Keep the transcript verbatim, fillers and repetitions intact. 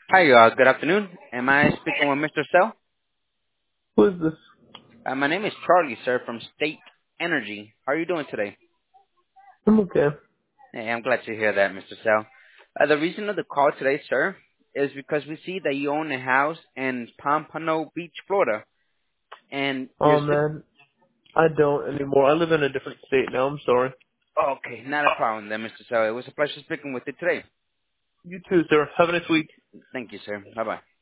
Hi, uh, good afternoon. Am I speaking with Mister Sell? Who is this? Uh, my name is Charlie, sir, from State Energy. How are you doing today? I'm okay. Hey, I'm glad to hear that, Mister Sell. Uh, the reason of the call today, sir, is because we see that you own a house in Pompano Beach, Florida, and you're Oh sick. man, I don't anymore. I live in a different state now. I'm sorry. Okay, not a problem then, Mister Sell. It was a pleasure speaking with you today. You too, sir. Have a nice week. Thank you, sir. Bye-bye.